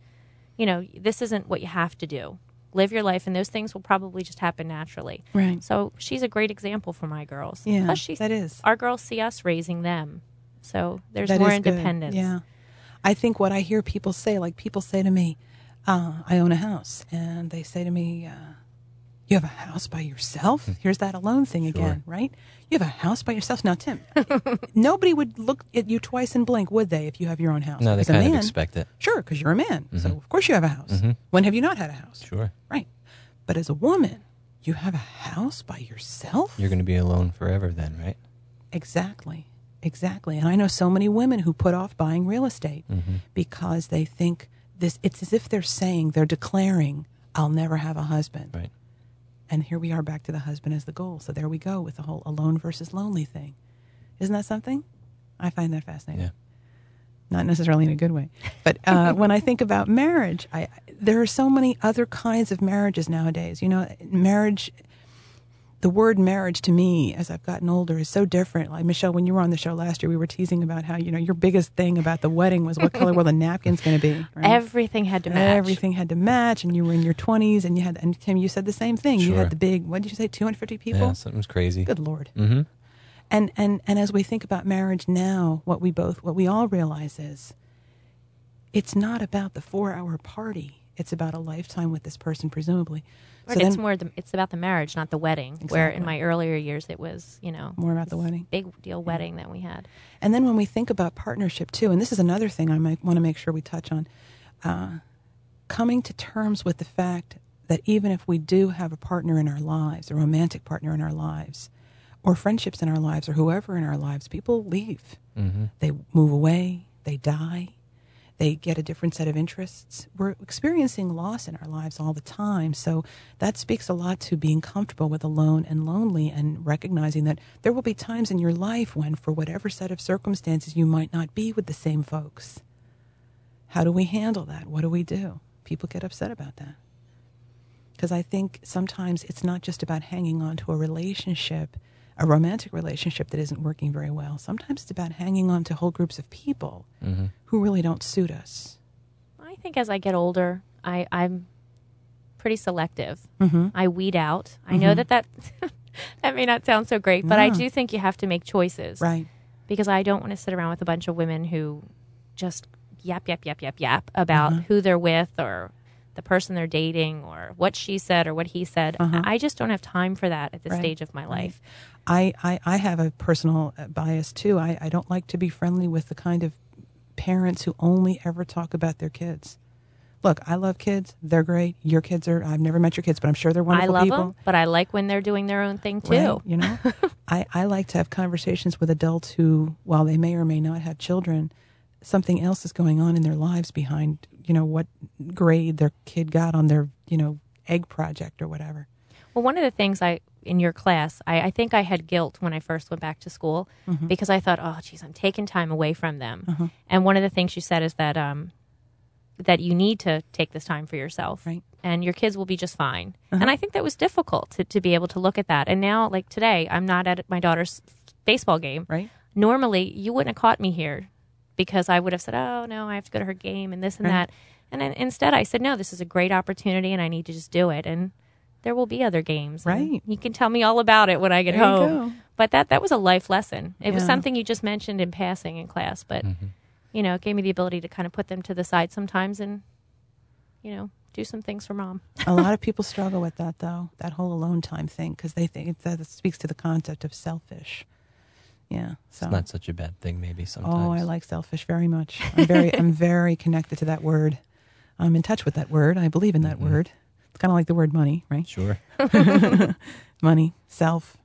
S4: this isn't what you have to do. Live your life, and those things will probably just happen naturally.
S3: Right.
S4: So she's a great example for my girls.
S3: Yeah, that is.
S4: Our girls see us raising them. So there's more independence.
S3: Good. Yeah. I think what I hear people say, like people say to me, I own a house, and they say to me, you have a house by yourself? Here's that alone thing again, right? You have a house by yourself? Now, Tim, nobody would look at you twice and blink, would they, if you have your own house?
S5: No, they kind of expect it.
S3: Sure, because you're a man. So, of course, you have a house. When have you not had a house?
S5: Sure.
S3: Right. But as a woman, you have a house by yourself?
S5: You're going to be alone forever then, right?
S3: Exactly. And I know so many women who put off buying real estate because they think it's as if they're declaring, I'll never have a husband.
S5: Right.
S3: And here we are back to the husband as the goal. So there we go with the whole alone versus lonely thing. Isn't that something? I find that fascinating.
S5: Yeah.
S3: Not necessarily in a good way. But when I think about marriage, there are so many other kinds of marriages nowadays. You know, marriage, the word marriage to me, as I've gotten older, is so different. Like, Michelle, when you were on the show last year, we were teasing about how, you know, your biggest thing about the wedding was what color were the napkins going to be. Right?
S4: Everything had to match.
S3: Everything had to match, and you were in your 20s, and and Tim, you said the same thing.
S5: Sure.
S3: You had the big, what did you say, 250 people?
S5: Yeah, something's crazy.
S3: Good Lord.
S5: Mm-hmm.
S3: And as we think about marriage now, what we all realize is it's not about the 4-hour party. It's about a lifetime with this person, presumably.
S4: Right, it's about the marriage, not the wedding.
S3: Exactly.
S4: Where in my earlier years, it was, you know,
S3: more about the wedding,
S4: big deal wedding that we had.
S3: And then when we think about partnership too, and this is another thing I might want to make sure we touch on, coming to terms with the fact that even if we do have a partner in our lives, a romantic partner in our lives, or friendships in our lives, or whoever in our lives, people leave.
S5: Mm-hmm.
S3: They move away. They die. They get a different set of interests. We're experiencing loss in our lives all the time. So that speaks a lot to being comfortable with alone and lonely, and recognizing that there will be times in your life when, for whatever set of circumstances, you might not be with the same folks. How do we handle that? What do we do? People get upset about that. Because I think sometimes it's not just about hanging on to a relationship, a romantic relationship that isn't working very well. Sometimes it's about hanging on to whole groups of people
S5: Mm-hmm.
S3: who really don't suit us.
S4: I think as I get older, I'm pretty selective.
S3: Mm-hmm.
S4: I weed out. I know that that may not sound so great, but I do think you have to make choices.
S3: Right.
S4: Because I don't want to sit around with a bunch of women who just yap about who they're with, or the person they're dating, or what she said or what he said. I just don't have time for that at this stage of my life.
S3: I have a personal bias too. I don't like to be friendly with the kind of parents who only ever talk about their kids. Look, I love kids. They're great. Your kids are, I've never met your kids, but I'm sure they're wonderful people.
S4: I love them, but I like when they're doing their own thing too.
S3: Right, you know, I like to have conversations with adults who, while they may or may not have children, something else is going on in their lives behind, you know, what grade their kid got on their, you know, egg project or whatever.
S4: Well, one of the things in your class, I think I had guilt when I first went back to school because I thought, oh, geez, I'm taking time away from them. And one of the things you said is that that you need to take this time for yourself,
S3: right?
S4: And your kids will be just fine. And I think that was difficult to be able to look at that. And now, like today, I'm not at my daughter's baseball game.
S3: Right.
S4: Normally, you wouldn't have caught me here because I would have said, oh, no, I have to go to her game and this and that. And then instead, I said, no, this is a great opportunity and I need to just do it. And there will be other games.
S3: Right.
S4: You can tell me all about it when I get
S3: There you
S4: home.
S3: go.
S4: But that was a life lesson. It was something you just mentioned in passing in class. But, you know, it gave me the ability to kind of put them to the side sometimes and, you know, do some things for Mom.
S3: A lot of people struggle with that, though, that whole alone time thing, because they think that it speaks to the concept of selfish. Yeah. So.
S5: It's not such a bad thing, maybe sometimes.
S3: Oh, I like selfish very much. I'm very connected to that word. I'm in touch with that word. I believe in that word. It's kind of like the word money, right?
S5: Sure.
S3: Money, self,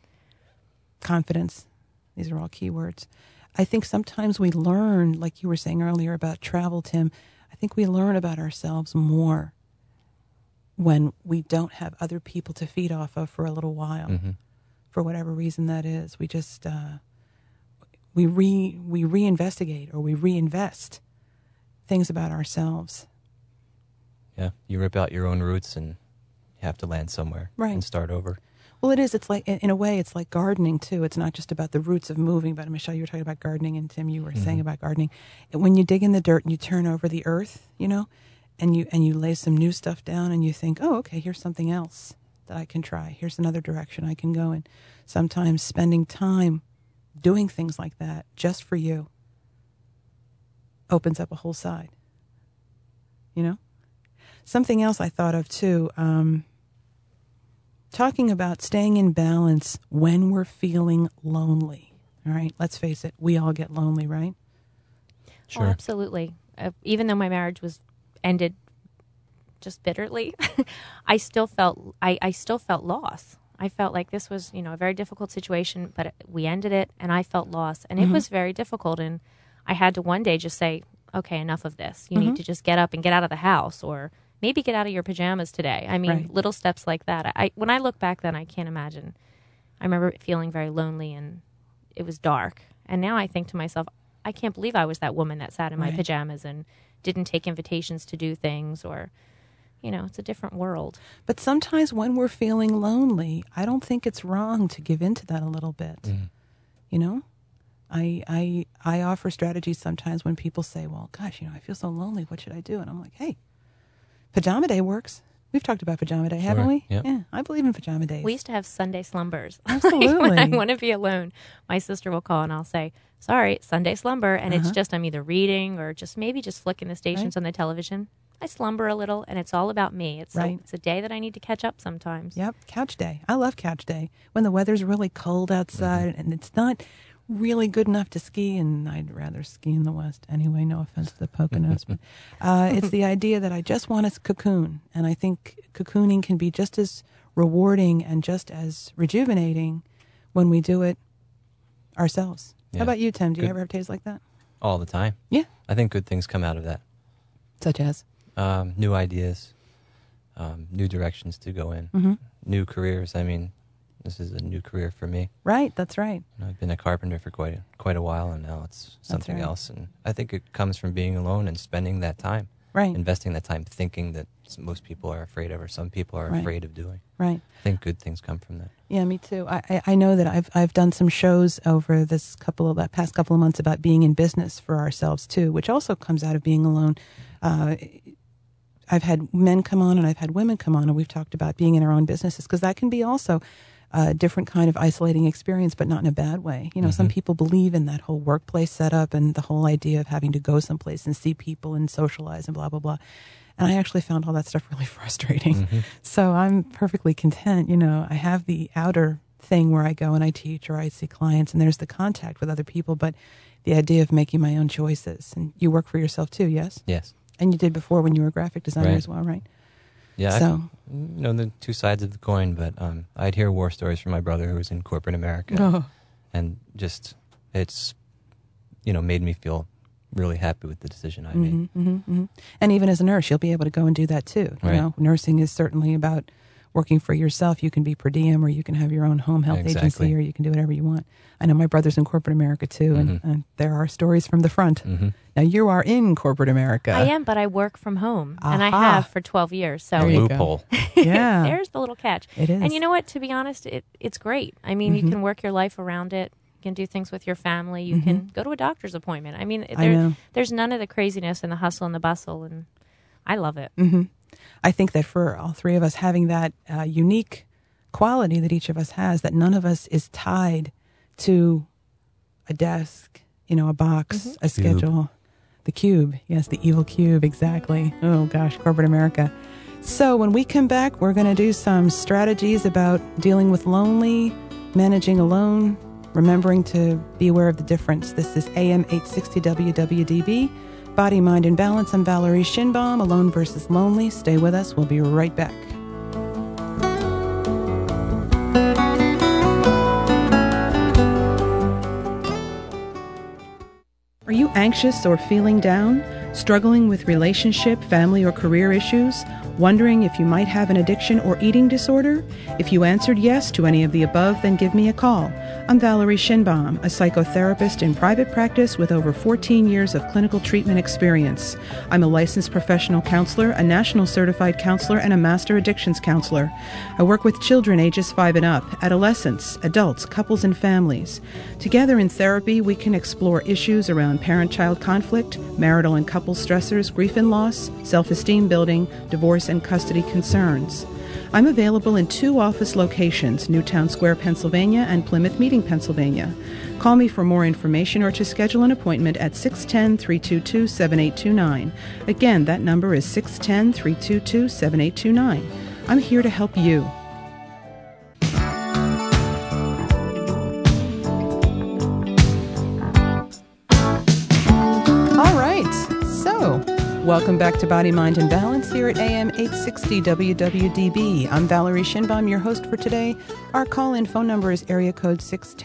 S3: confidence. These are all key words. I think sometimes we learn, like you were saying earlier about travel, Tim, I think we learn about ourselves more when we don't have other people to feed off of for a little while, for whatever reason that is. We just, we reinvestigate or we reinvest things about ourselves.
S5: Yeah, you rip out your own roots and you have to land somewhere and start over.
S3: Well, it is. It's like, in a way, it's like gardening, too. It's not just about the roots of moving, but Michelle, you were talking about gardening, and Tim, you were saying about gardening. And when you dig in the dirt and you turn over the earth, you know, and you lay some new stuff down and you think, oh, okay, here's something else that I can try. Here's another direction I can go in. Sometimes spending time doing things like that just for you opens up a whole side, you know? Something else I thought of, too, talking about staying in balance when we're feeling lonely. All right, let's face it, we all get lonely, right?
S5: Sure.
S4: Oh, absolutely. Even though my marriage was ended just bitterly, I still felt loss. I felt like this was, you know, a very difficult situation, but we ended it, and I felt lost, and it was very difficult. And I had to one day just say, okay, enough of this. You need to just get up and get out of the house, or maybe get out of your pajamas today. I mean,
S3: Right.
S4: little steps like that. When I look back then, I can't imagine. I remember feeling very lonely and it was dark. And now I think to myself, I can't believe I was that woman that sat in my
S3: Right.
S4: pajamas and didn't take invitations to do things, or, it's a different world.
S3: But sometimes when we're feeling lonely, I don't think it's wrong to give into that a little bit. You know? I offer strategies sometimes when people say, well, gosh, I feel so lonely. What should I do? And I'm like, hey, pajama day works. We've talked about pajama day, haven't we?
S5: Yep.
S3: Yeah, I believe in pajama days.
S4: We used to have Sunday slumbers.
S3: Absolutely.
S4: When I want to be alone, my sister will call and I'll say, sorry, Sunday slumber. And it's just, I'm either reading or just flicking the stations on the television. I slumber a little and it's all about me. It's a day that I need to catch up sometimes.
S3: Yep, couch day. I love couch day. When the weather's really cold outside and it's not really good enough to ski, and I'd rather ski in the West anyway, no offense to the Poconos, but it's the idea that I just want to cocoon, and I think cocooning can be just as rewarding and just as rejuvenating when we do it ourselves.
S5: Yeah.
S3: How about you, Tim? Do you
S5: Good.
S3: ever have days like that?
S5: All the time.
S3: Yeah.
S5: I think good things come out of that.
S3: Such as?
S5: New ideas, new directions to go in, new careers. I mean, this is a new career for me.
S3: Right, that's right.
S5: I've been a carpenter for quite a while, and now it's something
S3: right.
S5: else. And I think it comes from being alone and spending that time,
S3: Right.
S5: investing that time thinking that most people are afraid of, or some people are
S3: Right.
S5: afraid of doing.
S3: Right.
S5: I think good things come from that.
S3: Yeah, me too. I know that I've done some shows over that past couple of months about being in business for ourselves too, which also comes out of being alone. I've had men come on and I've had women come on, and we've talked about being in our own businesses, because that can be also a different kind of isolating experience, but not in a bad way. Some people believe in that whole workplace setup and the whole idea of having to go someplace and see people and socialize and blah, blah, blah. And I actually found all that stuff really frustrating. So I'm perfectly content. I have the outer thing where I go and I teach or I see clients, and there's the contact with other people, but the idea of making my own choices. And you work for yourself too, yes?
S5: Yes.
S3: And you did before when you were a graphic designer
S5: Right.
S3: as well, right?
S5: Yeah.
S3: So,
S5: the two sides of the coin, but I'd hear war stories from my brother who was in corporate America,
S3: oh,
S5: and just it's made me feel really happy with the decision I made.
S3: And even as a nurse, you'll be able to go and do that too.
S5: Right.
S3: Nursing is certainly about working for yourself. You can be per diem, or you can have your own home health
S5: Exactly.
S3: agency, or you can do whatever you want. I know my brother's in corporate America too, and there are stories from the front. Now you are in corporate America.
S4: I am, but I work from home, and I
S3: Aha.
S4: have for 12 years. So
S3: There you go.
S5: Loophole.
S3: Yeah.
S4: there's the little catch.
S3: It is.
S4: And you know what? To be honest, it's great. I mean, you can work your life around it. You can do things with your family. You can go to a doctor's appointment. I mean,
S3: I know.
S4: there's none of the craziness and the hustle and the bustle, and I love it.
S3: I think that for all three of us, having that unique quality that each of us has, that none of us is tied to a desk, a box, a schedule. The cube. Yes, the evil cube, exactly. Oh, gosh, corporate America. So when we come back, we're going to do some strategies about dealing with lonely, managing alone, remembering to be aware of the difference. This is AM 860 WWDB. Body, Mind, and Balance. I'm Valerie Shinbaum, Alone versus Lonely. Stay with us. We'll be right back. Are you anxious or feeling down? Struggling with relationship, family, or career issues? Wondering if you might have an addiction or eating disorder? If you answered yes to any of the above, then give me a call. I'm Valerie Shinbaum, a psychotherapist in private practice with over 14 years of clinical treatment experience. I'm a licensed professional counselor, a national certified counselor, and a master addictions counselor. I work with children ages 5 and up, adolescents, adults, couples, and families. Together in therapy, we can explore issues around parent-child conflict, marital and couple stressors, grief and loss, self-esteem building, divorce, and custody concerns. I'm available in 2 office locations, Newtown Square, Pennsylvania, and Plymouth Meeting, Pennsylvania. Call me for more information or to schedule an appointment at 610-322-7829. Again, that number is 610-322-7829. I'm here to help you. All right, so Welcome back to Body, Mind, and Balance here at AM 860 WWDB. I'm Valerie Shinbaum, your host for today. Our call-in phone number is area code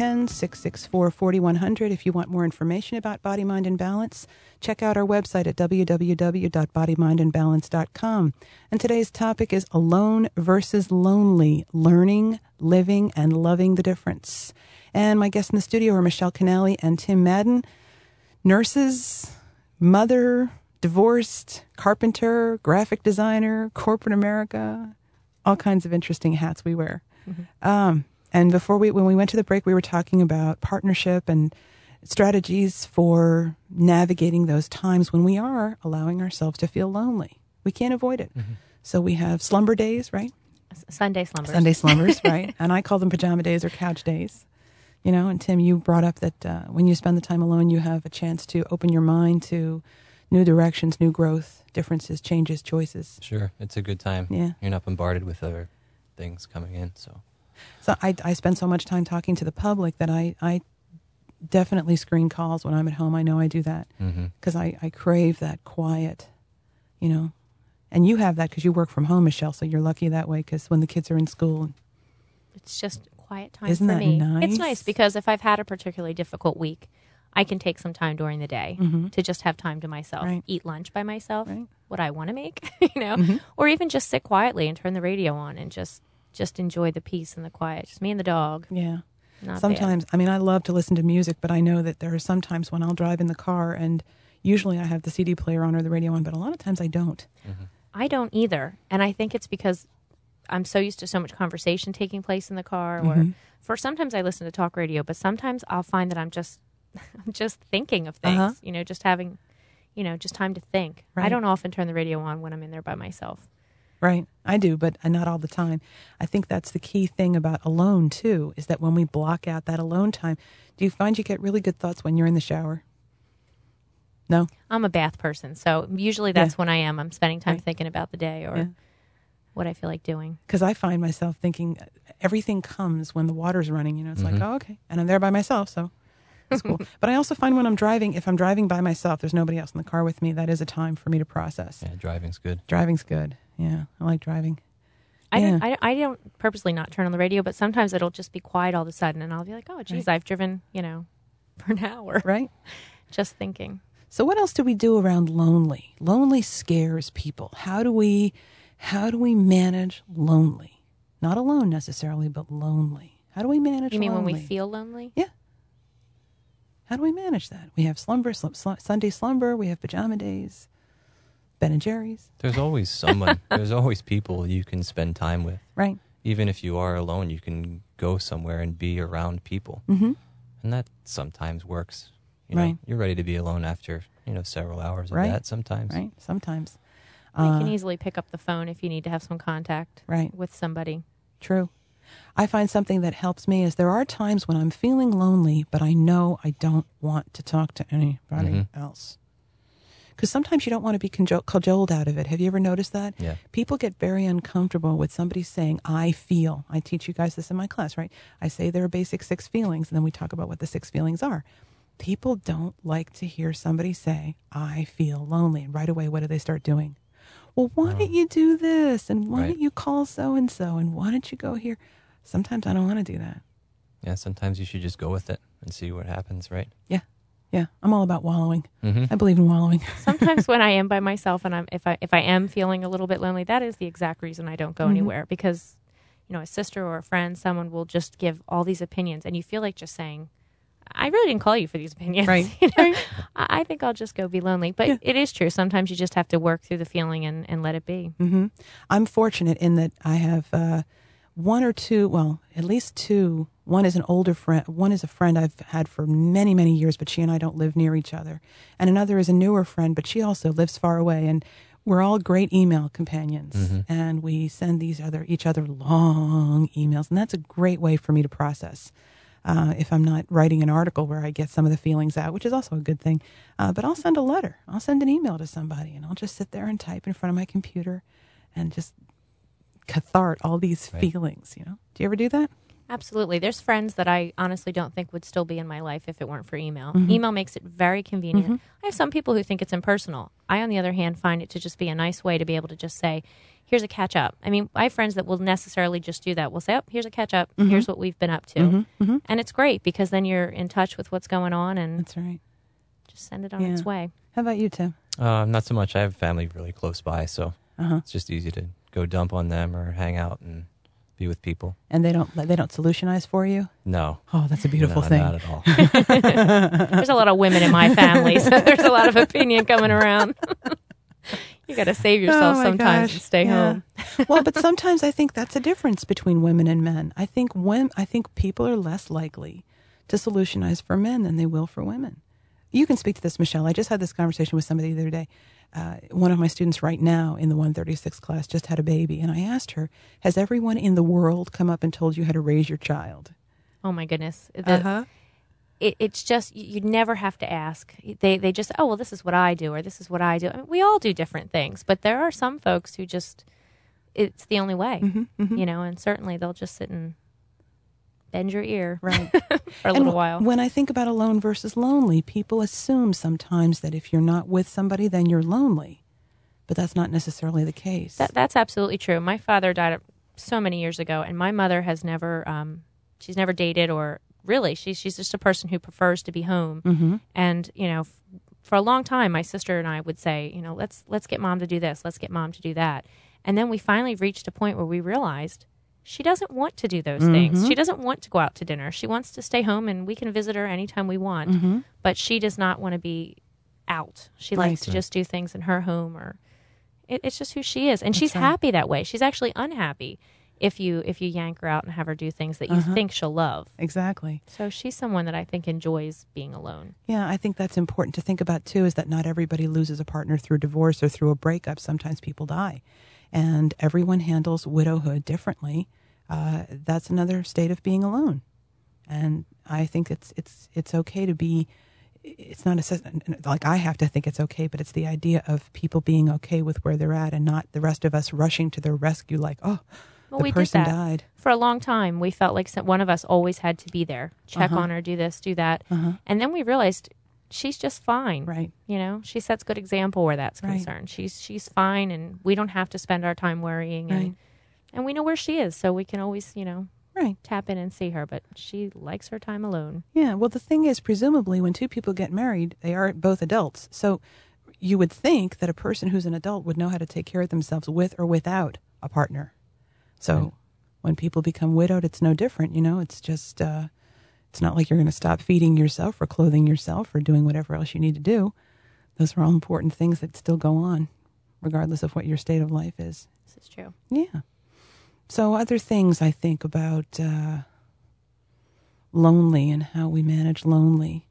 S3: 610-664-4100. If you want more information about Body, Mind, and Balance, check out our website at www.bodymindandbalance.com. And today's topic is alone versus lonely, learning, living, and loving the difference. And my guests in the studio are Michelle Canali and Tim Madden, nurses, mother, divorced, carpenter, graphic designer, corporate America, all kinds of interesting hats we wear. Mm-hmm. And when we went to the break, we were talking about partnership and strategies for navigating those times when we are allowing ourselves to feel lonely. We can't avoid it. Mm-hmm. So we have slumber days, right?
S4: Sunday slumbers.
S3: Sunday slumbers, right? And I call them pajama days or couch days. You know, and Tim, you brought up that when you spend the time alone, you have a chance to open your mind to new directions, new growth, differences, changes, choices.
S5: Sure, it's a good time.
S3: Yeah.
S5: You're not bombarded with other things coming in. So
S3: I spend so much time talking to the public that I definitely screen calls when I'm at home. I know I do that because I crave that quiet, you know. And you have that because you work from home, Michelle, so you're lucky that way because when the kids are in school.
S4: It's just quiet time
S3: Isn't
S4: for
S3: that
S4: me.
S3: nice?
S4: It's nice because if I've had a particularly difficult week, I can take some time during the day to just have time to myself,
S3: Right.
S4: eat lunch by myself,
S3: Right.
S4: what I want to make, you know, or even just sit quietly and turn the radio on and just enjoy the peace and the quiet. Just me and the dog.
S3: Yeah.
S4: Not
S3: Sometimes,
S4: bad.
S3: I mean, I love to listen to music, but I know that there are some times when I'll drive in the car and usually I have the CD player on or the radio on, but a lot of times I don't.
S4: I don't either. And I think it's because I'm so used to so much conversation taking place in the car or sometimes I listen to talk radio, but sometimes I'll find that I'm just thinking of things, you know, just having, you know, just time to think.
S3: Right.
S4: I don't often turn the radio on when I'm in there by myself.
S3: Right. I do, but not all the time. I think that's the key thing about alone, too, is that when we block out that alone time, do you find you get really good thoughts when you're in the shower? No?
S4: I'm a bath person, so usually that's when I am. I'm spending time
S3: Right.
S4: thinking about the day or what I feel like doing.
S3: Because I find myself thinking everything comes when the water's running, you know. It's like, oh, okay. And I'm there by myself, so it's cool. But I also find when I'm driving, if I'm driving by myself, there's nobody else in the car with me, that is a time for me to process.
S5: yeah, driving's good.
S3: Driving's good. Yeah, I like driving.
S4: I
S3: Yeah.
S4: don't purposely not turn on the radio, but sometimes it'll just be quiet all of a sudden, and I'll be like, oh, geez,
S3: Right.
S4: I've driven, you know, for an hour.
S3: Right?
S4: Just thinking.
S3: So what else do we do around lonely? Lonely scares people. How do we manage lonely? Not alone necessarily, but lonely. How do we manage
S4: You mean
S3: lonely?
S4: when we feel lonely?
S3: Yeah. How do we manage that? We have Sunday slumber. We have pajama days, Ben and Jerry's.
S5: There's always someone. There's always people you can spend time with.
S3: Right.
S5: Even if you are alone, you can go somewhere and be around people.
S3: Mm-hmm.
S5: And that sometimes works. You know,
S3: Right.
S5: You're ready to be alone after, you know, several hours of
S3: Right.
S5: that sometimes.
S3: Right. Sometimes.
S4: You can easily pick up the phone if you need to have some contact
S3: Right.
S4: with somebody.
S3: True. I find something that helps me is there are times when I'm feeling lonely, but I know I don't want to talk to anybody else. Because sometimes you don't want to be cajoled out of it. Have you ever noticed that?
S5: Yeah.
S3: People get very uncomfortable with somebody saying, I feel. I teach you guys this in my class, right? I say there are basic 6 feelings, and then we talk about what the 6 feelings are. People don't like to hear somebody say, I feel lonely. And right away, what do they start doing? Well, why don't you do this? And why
S5: Right.
S3: don't you call so-and-so? And why don't you go here? Sometimes I don't want to do that.
S5: Yeah, sometimes you should just go with it and see what happens, right?
S3: Yeah. Yeah. I'm all about wallowing.
S5: Mm-hmm.
S3: I believe in wallowing.
S4: Sometimes when I am by myself and if I am feeling a little bit lonely, that is the exact reason I don't go anywhere, because, you know, a sister or a friend, someone will just give all these opinions and you feel like just saying, I really didn't call you for these opinions.
S3: Right.
S4: You know? I think I'll just go be lonely. But it is true. Sometimes you just have to work through the feeling and let it be.
S3: Mm-hmm. I'm fortunate in that I have one or two, well, at least two. One is an older friend. One is a friend I've had for many, many years, but she and I don't live near each other. And another is a newer friend, but she also lives far away. And we're all great email companions. And we send each other long emails. And that's a great way for me to process. If I'm not writing an article where I get some of the feelings out, which is also a good thing. But I'll send a letter. I'll send an email to somebody, and I'll just sit there and type in front of my computer and just cathart all these feelings, you know. Do you ever do that?
S4: Absolutely. There's friends that I honestly don't think would still be in my life if it weren't for email.
S3: Mm-hmm.
S4: Email makes it very convenient. I have some people who think it's impersonal. I, on the other hand, find it to just be a nice way to be able to just say, here's a catch up. I mean, I have friends that will necessarily just do that. We'll say, oh, here's a catch up. Here's what we've been up to. And it's great because then you're in touch with what's going on and
S3: That's right.
S4: just send it on its way.
S3: How about you, Tim?
S5: Not so much. I have family really close by, so it's just easy to go dump on them or hang out and be with people.
S3: And they don't solutionize for you?
S5: No.
S3: Oh, that's a beautiful
S5: No,
S3: thing.
S5: not at all.
S4: There's a lot of women in my family, so there's a lot of opinion coming around. You got to save yourself
S3: Oh, my
S4: sometimes
S3: gosh.
S4: and stay home.
S3: Well, but sometimes I think that's a difference between women and men. I think people are less likely to solutionize for men than they will for women. You can speak to this, Michelle. I just had this conversation with somebody the other day. One of my students right now in the 136 class just had a baby, and I asked her, has everyone in the world come up and told you how to raise your child?
S4: Oh, my goodness. It's just, you never have to ask. They just, oh, well, this is what I do, or this is what I do. I mean, we all do different things, but there are some folks who just, it's the only way, you know, and certainly they'll just sit and bend your ear for a little while.
S3: When I think about alone versus lonely, people assume sometimes that if you're not with somebody, then you're lonely. But that's not necessarily the case.
S4: That's absolutely true. My father died so many years ago, and my mother has never, she's never dated or really, she's just a person who prefers to be home. And, you know, for a long time, my sister and I would say, you know, let's get mom to do this. Let's get mom to do that. And then we finally reached a point where we realized she doesn't want to do those things. She doesn't want to go out to dinner. She wants to stay home, and we can visit her anytime we want. But she does not want to be out. She likes to just do things in her home, or it's just who she is. And she's happy that way. She's actually unhappy if you yank her out and have her do things that you think she'll love.
S3: Exactly.
S4: So she's someone that I think enjoys being alone.
S3: Yeah, I think that's important to think about, too, is that not everybody loses a partner through divorce or through a breakup. Sometimes people die. And everyone handles widowhood differently. That's another state of being alone. And I think it's okay to be, it's not like I have to think it's okay, but it's the idea of people being okay with where they're at and not the rest of us rushing to their rescue like, oh,
S4: well,
S3: the person
S4: did that.
S3: died.
S4: For a long time, we felt like one of us always had to be there, check on her, do this, do that. And then we realized she's just fine.
S3: Right.
S4: You know, she sets good example where that's concerned. She's fine, and we don't have to spend our time worrying. And we know where she is, so we can always, you know, tap in and see her. But she likes her time alone.
S3: Yeah. Well, the thing is, presumably, when two people get married, they are both adults. So you would think that a person who's an adult would know how to take care of themselves with or without a partner. So when people become widowed, it's no different. You know, it's just, it's not like you're going to stop feeding yourself or clothing yourself or doing whatever else you need to do. Those are all important things that still go on, regardless of what your state of life is.
S4: This is true.
S3: Yeah. So other things I think about lonely and how we manage lonely.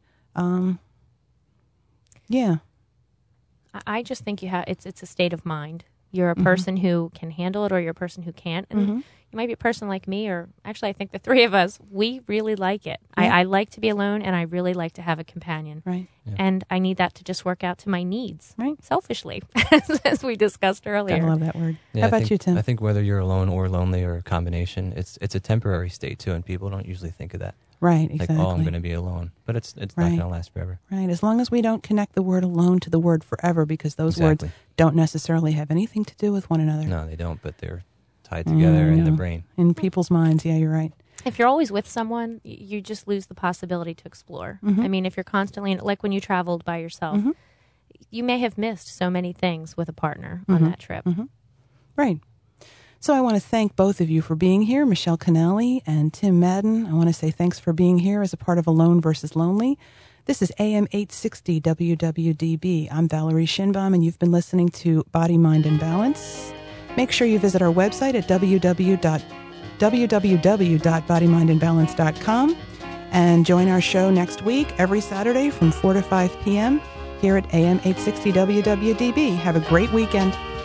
S3: Yeah.
S4: I just think it's a state of mind. You're a person who can handle it, or you're a person who can't. And you might be a person like me, or actually I think the three of us, we really like it. Yeah. I like to be alone, and I really like to have a companion.
S3: Right.
S5: Yeah.
S4: And I need that to just work out to my needs,
S3: right?
S4: Selfishly, as we discussed earlier.
S3: I love that word.
S5: Yeah,
S3: How about you, Tim?
S5: I think whether you're alone or lonely or a combination, it's a temporary state too, and people don't usually think of that.
S3: Right, exactly.
S5: Like, oh, I'm going to be alone. But it's not going to last forever.
S3: Right, as long as we don't connect the word alone to the word forever, because those words don't necessarily have anything to do with one another.
S5: No, they don't, but they're tied together in the brain.
S3: In people's minds, yeah, you're right.
S4: If you're always with someone, you just lose the possibility to explore. I mean, if you're constantly, like when you traveled by yourself, you may have missed so many things with a partner on that trip.
S3: Right. So I want to thank both of you for being here, Michelle Canali and Tim Madden. I want to say thanks for being here as a part of Alone versus Lonely. This is AM 860 WWDB. I'm Valerie Shinbaum, and you've been listening to Body, Mind, and Balance. Make sure you visit our website at www.bodymindandbalance.com and join our show next week, every Saturday from 4 to 5 p.m. here at AM 860 WWDB. Have a great weekend.